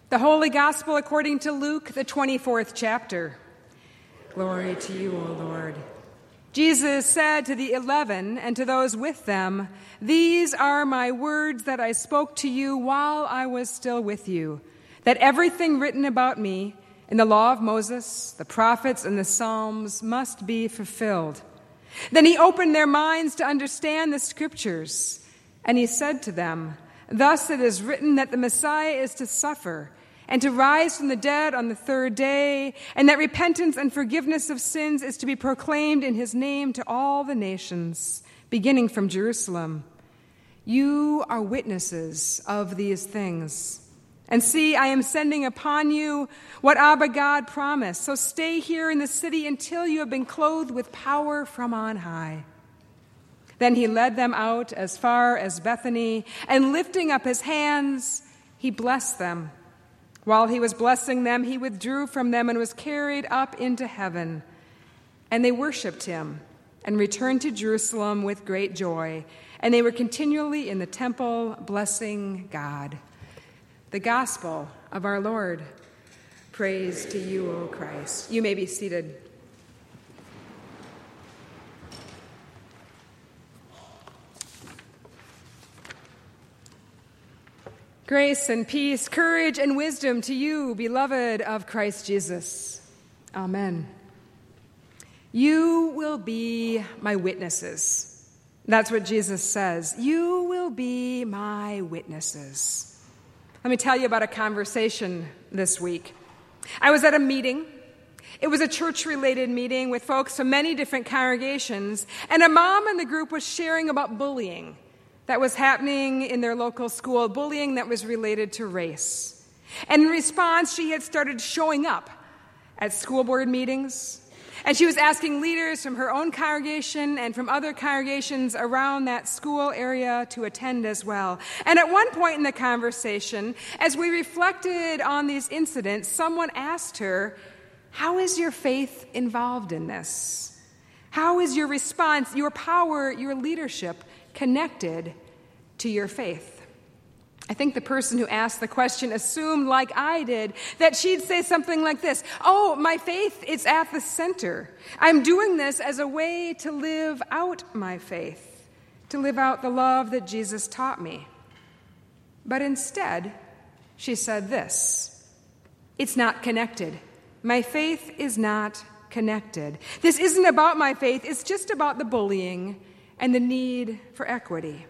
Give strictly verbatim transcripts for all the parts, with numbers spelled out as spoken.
The Holy Gospel according to Luke, the twenty-fourth chapter. Glory to you, O Lord. Jesus said to the eleven and to those with them, "These are my words that I spoke to you while I was still with you, that everything written about me in the law of Moses, the prophets, and the Psalms must be fulfilled." Then he opened their minds to understand the Scriptures, and he said to them, "Thus it is written that the Messiah is to suffer and to rise from the dead on the third day, and that repentance and forgiveness of sins is to be proclaimed in his name to all the nations, beginning from Jerusalem. You are witnesses of these things. And see, I am sending upon you what Abba God promised. So stay here in the city until you have been clothed with power from on high." Then he led them out as far as Bethany, and lifting up his hands, he blessed them. While he was blessing them, he withdrew from them and was carried up into heaven. And they worshipped him and returned to Jerusalem with great joy. And they were continually in the temple blessing God. The gospel of our Lord. Praise to you, O Christ. You may be seated. Grace and peace, courage and wisdom to you, beloved of Christ Jesus. Amen. You will be my witnesses. That's what Jesus says. You will be my witnesses. Let me tell you about a conversation this week. I was at a meeting. It was a church-related meeting with folks from many different congregations, and a mom in the group was sharing about bullying that was happening in their local school, bullying that was related to race. And in response, she had started showing up at school board meetings, and she was asking leaders from her own congregation and from other congregations around that school area to attend as well. And at one point in the conversation, as we reflected on these incidents, someone asked her, "How is your faith involved in this? How is your response, your power, your leadership connected to your faith?" I think the person who asked the question assumed, like I did, that she'd say something like this: "Oh, my faith is at the center. I'm doing this as a way to live out my faith, to live out the love that Jesus taught me." But instead, she said this: "It's not connected. My faith is not connected. This isn't about my faith. It's just about the bullying and the need for equity."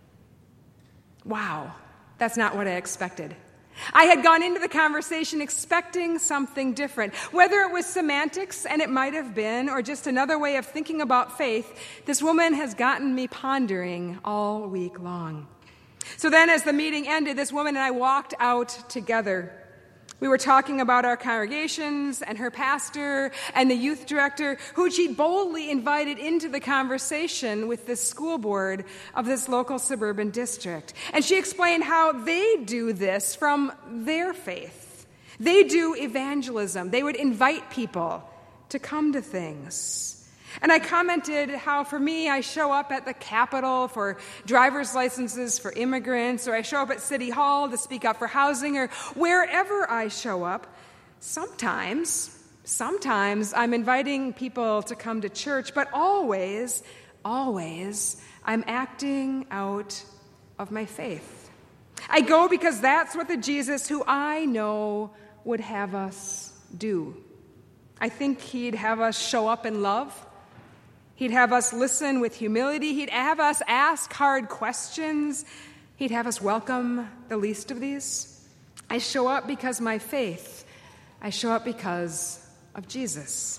Wow, that's not what I expected. I had gone into the conversation expecting something different. Whether it was semantics, and it might have been, or just another way of thinking about faith, this woman has gotten me pondering all week long. So then as the meeting ended, this woman and I walked out together. We were talking about our congregations and her pastor and the youth director, who she boldly invited into the conversation with the school board of this local suburban district. And she explained how they do this from their faith. They do evangelism. They would invite people to come to things. And I commented how, for me, I show up at the Capitol for driver's licenses for immigrants, or I show up at City Hall to speak up for housing, or wherever I show up, sometimes, sometimes I'm inviting people to come to church, but always, always, I'm acting out of my faith. I go because that's what the Jesus who I know would have us do. I think he'd have us show up in love. He'd have us listen with humility. He'd have us ask hard questions. He'd have us welcome the least of these. I show up because my faith. I show up because of Jesus.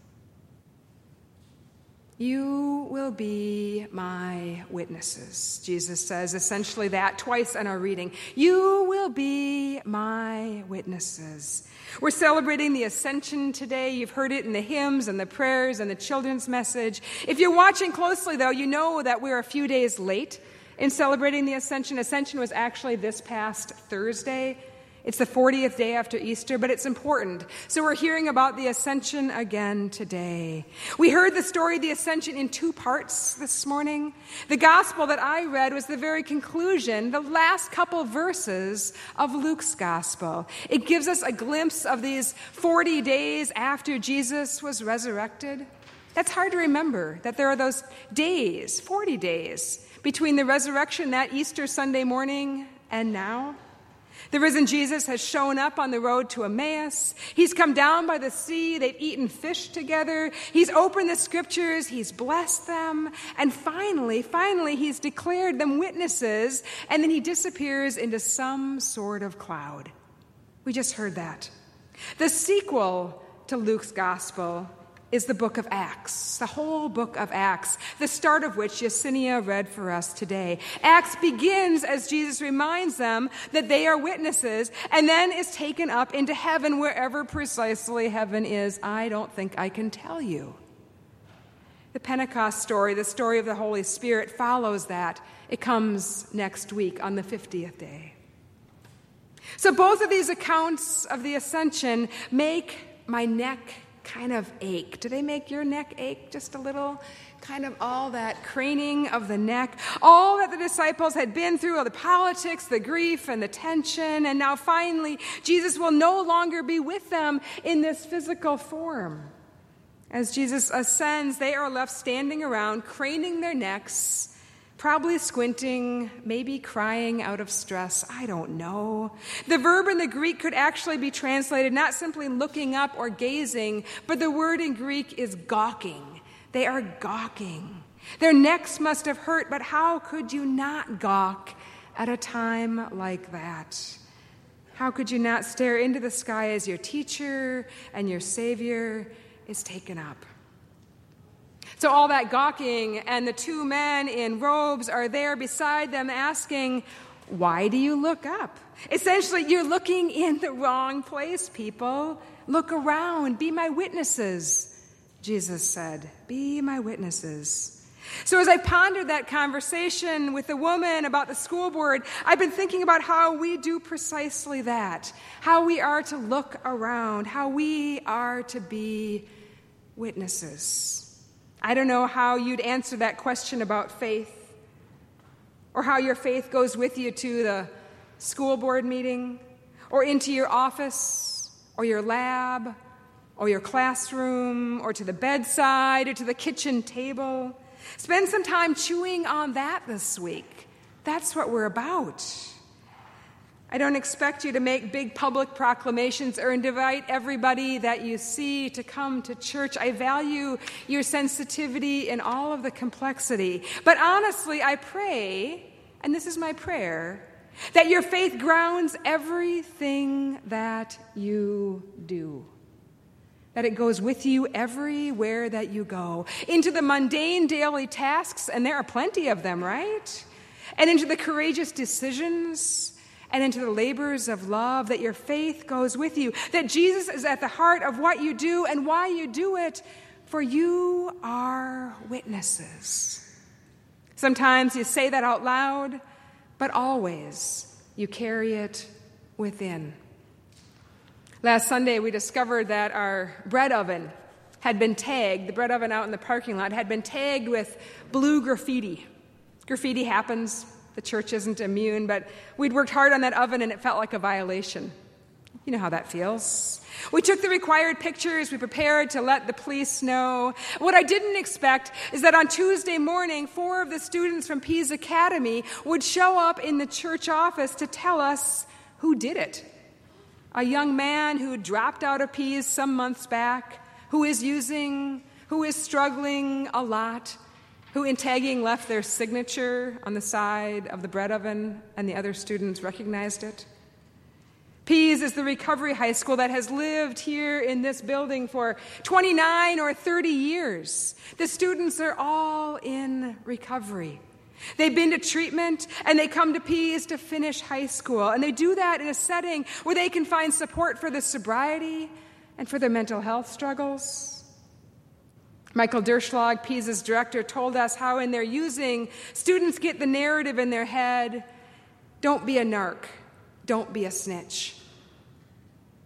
You will be my witnesses, Jesus says essentially that twice in our reading. You will be my witnesses. We're celebrating the Ascension today. You've heard it in the hymns and the prayers and the children's message. If you're watching closely, though, you know that we're a few days late in celebrating the Ascension. Ascension was actually this past Thursday. It's the fortieth day after Easter, but it's important. So we're hearing about the Ascension again today. We heard the story of the Ascension in two parts this morning. The gospel that I read was the very conclusion, the last couple verses of Luke's gospel. It gives us a glimpse of these forty days after Jesus was resurrected. That's hard to remember, that there are those days, forty days, between the resurrection that Easter Sunday morning and now. The risen Jesus has shown up on the road to Emmaus. He's come down by the sea. They've eaten fish together. He's opened the scriptures. He's blessed them. And finally, finally, he's declared them witnesses, and then he disappears into some sort of cloud. We just heard that. The sequel to Luke's gospel is the book of Acts, the whole book of Acts, the start of which Yesenia read for us today. Acts begins as Jesus reminds them that they are witnesses, and then is taken up into heaven, wherever precisely heaven is. I don't think I can tell you. The Pentecost story, the story of the Holy Spirit, follows that. It comes next week on the fiftieth day. So both of these accounts of the Ascension make my neck kind of ache. Do they make your neck ache just a little? Kind of all that craning of the neck, all that the disciples had been through, all the politics, the grief, and the tension, and now finally Jesus will no longer be with them in this physical form. As Jesus ascends, they are left standing around, craning their necks, probably squinting, maybe crying out of stress. I don't know. The verb in the Greek could actually be translated not simply looking up or gazing, but the word in Greek is gawking. They are gawking. Their necks must have hurt, but how could you not gawk at a time like that? How could you not stare into the sky as your teacher and your Savior is taken up? So all that gawking, and the two men in robes are there beside them asking, why do you look up? Essentially, you're looking in the wrong place, people. Look around. Be my witnesses, Jesus said. Be my witnesses. So as I pondered that conversation with the woman about the school board, I've been thinking about how we do precisely that, how we are to look around, how we are to be witnesses. I don't know how you'd answer that question about faith, or how your faith goes with you to the school board meeting, or into your office, or your lab, or your classroom, or to the bedside, or to the kitchen table. Spend some time chewing on that this week. That's what we're about. I don't expect you to make big public proclamations or invite everybody that you see to come to church. I value your sensitivity in all of the complexity. But honestly, I pray, and this is my prayer, that your faith grounds everything that you do. That it goes with you everywhere that you go. Into the mundane daily tasks, and there are plenty of them, right? And into the courageous decisions, and into the labors of love, that your faith goes with you, that Jesus is at the heart of what you do and why you do it, for you are witnesses. Sometimes you say that out loud, but always you carry it within. Last Sunday, we discovered that our bread oven had been tagged, the bread oven out in the parking lot had been tagged with blue graffiti. Graffiti happens. The church isn't immune, but we'd worked hard on that oven and it felt like a violation. You know how that feels. We took the required pictures. We prepared to let the police know. What I didn't expect is that on Tuesday morning, four of the students from Pease Academy would show up in the church office to tell us who did it. A young man who dropped out of Pease some months back, who is using, who is struggling a lot, who in tagging left their signature on the side of the bread oven, and the other students recognized it. Pease is the recovery high school that has lived here in this building for twenty-nine or thirty years. The students are all in recovery. They've been to treatment, and they come to Pease to finish high school. And they do that in a setting where they can find support for their sobriety and for their mental health struggles. Michael Derschlag, Pease's director, told us how in their using, students get the narrative in their head, don't be a narc, don't be a snitch.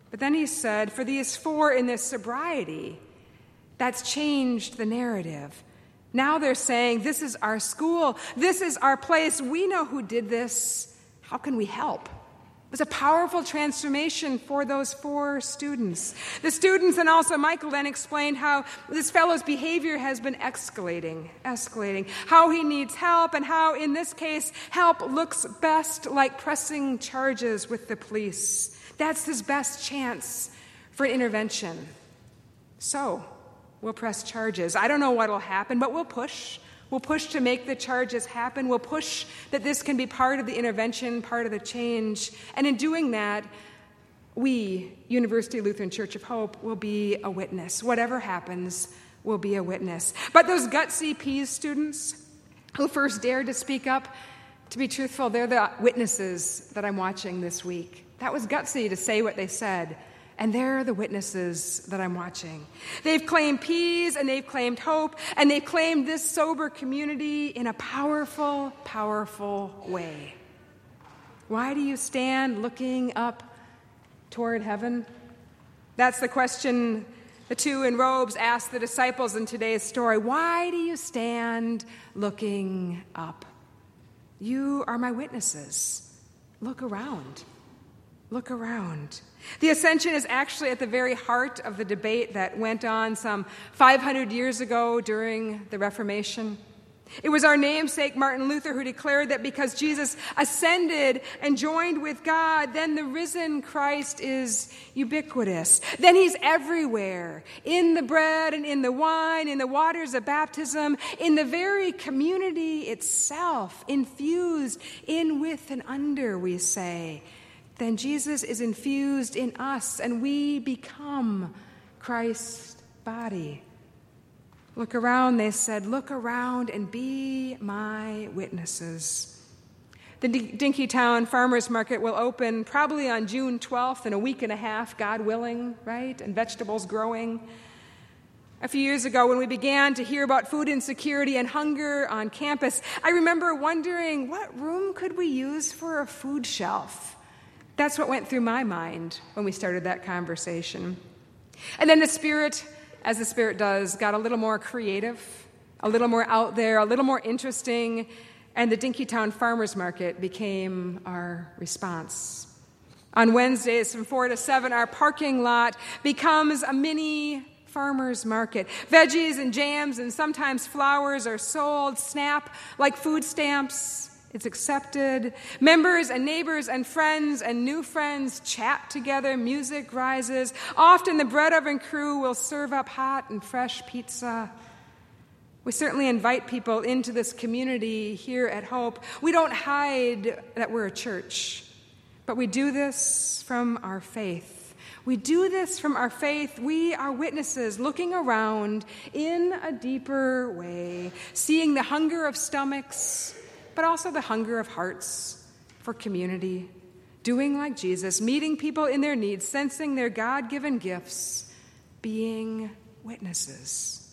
But then he said, for these four in this sobriety, that's changed the narrative. Now they're saying, this is our school. This is our place. We know who did this. How can we help? It was a powerful transformation for those four students. The students and also Michael then explained how this fellow's behavior has been escalating, escalating, how he needs help, and how, in this case, help looks best like pressing charges with the police. That's his best chance for an intervention. So, we'll press charges. I don't know what will happen, but we'll push. We'll push to make the charges happen. We'll push that this can be part of the intervention, part of the change. And in doing that, we, University Lutheran Church of Hope, will be a witness. Whatever happens, we'll be a witness. But those gutsy Pease students who first dared to speak up, to be truthful, they're the witnesses that I'm watching this week. That was gutsy to say what they said. And they're the witnesses that I'm watching. They've claimed peace, and they've claimed hope, and they've claimed this sober community in a powerful, powerful way. Why do you stand looking up toward heaven? That's the question the two in robes asked the disciples in today's story. Why do you stand looking up? You are my witnesses. Look around. Look around. The ascension is actually at the very heart of the debate that went on some five hundred years ago during the Reformation. It was our namesake Martin Luther who declared that because Jesus ascended and joined with God, then the risen Christ is ubiquitous. Then he's everywhere, in the bread and in the wine, in the waters of baptism, in the very community itself, infused in, with, and under, we say. Then Jesus is infused in us, and we become Christ's body. Look around, they said, look around and be my witnesses. The D- Dinkytown Farmers Market will open probably on June twelfth in a week and a half, God willing, right? And vegetables growing. A few years ago, when we began to hear about food insecurity and hunger on campus, I remember wondering, what room could we use for a food shelf? That's what went through my mind when we started that conversation. And then the Spirit, as the Spirit does, got a little more creative, a little more out there, a little more interesting, and the Dinkytown Farmers Market became our response. On Wednesdays from four to seven, our parking lot becomes a mini farmers market. Veggies and jams and sometimes flowers are sold, SNAP, like food stamps. It's accepted. Members and neighbors and friends and new friends chat together. Music rises. Often the bread oven crew will serve up hot and fresh pizza. We certainly invite people into this community here at Hope. We don't hide that we're a church, but we do this from our faith. We do this from our faith. We are witnesses looking around in a deeper way, seeing the hunger of stomachs, but also the hunger of hearts for community, doing like Jesus, meeting people in their needs, sensing their God-given gifts, being witnesses.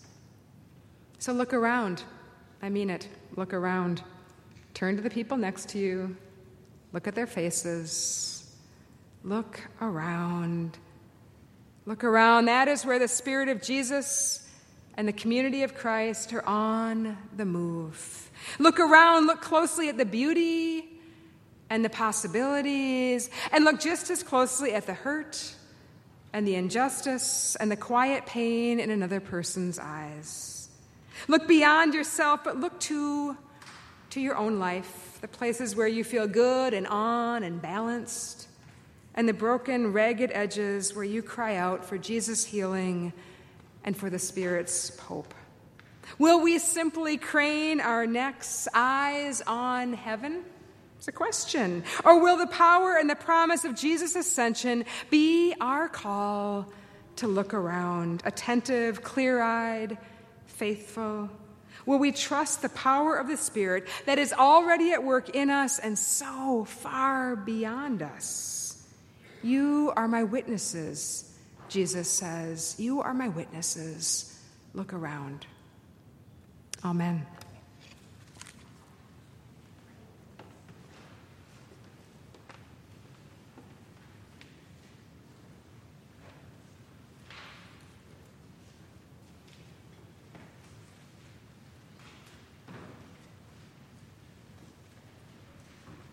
So look around. I mean it. Look around. Turn to the people next to you. Look at their faces. Look around. Look around. That is where the Spirit of Jesus and the community of Christ are on the move. Look around, look closely at the beauty and the possibilities, and look just as closely at the hurt and the injustice and the quiet pain in another person's eyes. Look beyond yourself, but look to, to your own life, the places where you feel good and on and balanced, and the broken, ragged edges where you cry out for Jesus' healing and for the Spirit's hope. Will we simply crane our necks, eyes on heaven? It's a question. Or will the power and the promise of Jesus' ascension be our call to look around, attentive, clear-eyed, faithful? Will we trust the power of the Spirit that is already at work in us and so far beyond us? You are my witnesses, Jesus says. You are my witnesses. Look around. Amen.